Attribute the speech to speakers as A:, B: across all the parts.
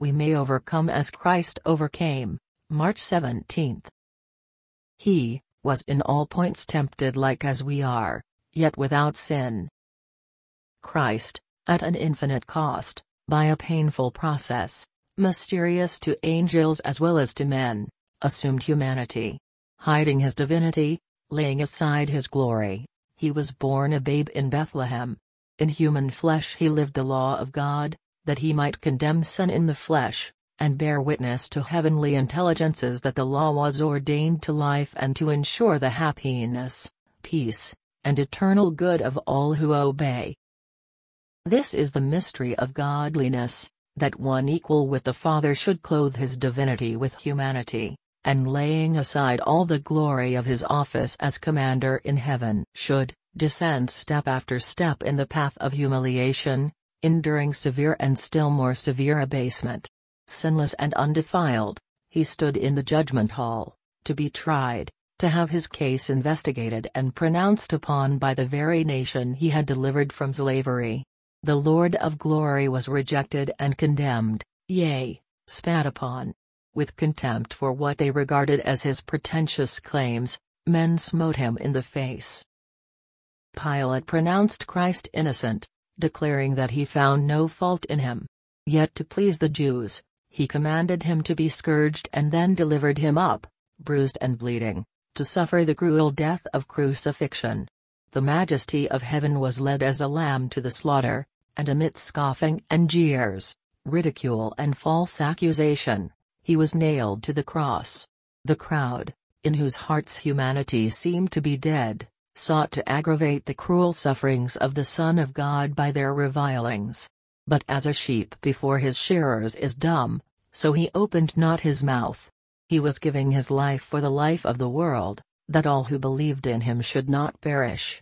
A: we may overcome as Christ overcame. March 17. He was in all points tempted like as we are, yet without sin. Christ, at an infinite cost, by a painful process, mysterious to angels as well as to men, assumed humanity. Hiding his divinity, laying aside his glory, he was born a babe in Bethlehem. In human flesh he lived the law of God, that he might condemn sin in the flesh, and bear witness to heavenly intelligences that the law was ordained to life and to ensure the happiness, peace, and eternal good of all who obey. This is the mystery of godliness, that one equal with the Father should clothe his divinity with humanity, and laying aside all the glory of his office as commander in heaven should descend step after step in the path of humiliation, enduring severe and still more severe abasement. Sinless and undefiled, he stood in the judgment hall, to be tried, to have his case investigated and pronounced upon by the very nation he had delivered from slavery. The Lord of glory was rejected and condemned, yea, spat upon. With contempt for what they regarded as his pretentious claims, men smote him in the face. Pilate pronounced Christ innocent, declaring that he found no fault in him. Yet to please the Jews, he commanded him to be scourged and then delivered him up, bruised and bleeding, to suffer the cruel death of crucifixion. The majesty of heaven was led as a lamb to the slaughter, and amid scoffing and jeers, ridicule and false accusation, he was nailed to the cross. The crowd, in whose hearts humanity seemed to be dead, sought to aggravate the cruel sufferings of the Son of God by their revilings. But as a sheep before his shearers is dumb, so he opened not his mouth. He was giving his life for the life of the world, that all who believed in him should not perish.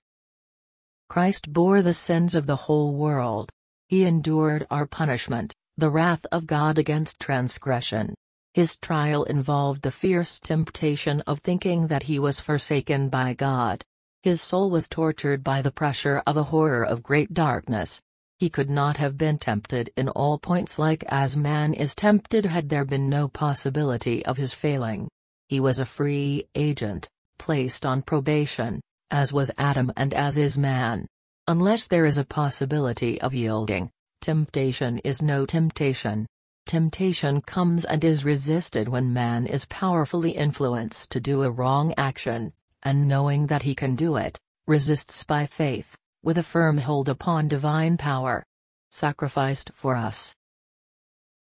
A: Christ bore the sins of the whole world. He endured our punishment, the wrath of God against transgression. His trial involved the fierce temptation of thinking that he was forsaken by God. His soul was tortured by the pressure of a horror of great darkness. He could not have been tempted in all points like as man is tempted had there been no possibility of his failing. He was a free agent, placed on probation, as was Adam and as is man. Unless there is a possibility of yielding, temptation is no temptation. Temptation comes and is resisted when man is powerfully influenced to do a wrong action, and knowing that he can do it, resists by faith, with a firm hold upon divine power. Sacrificed for us,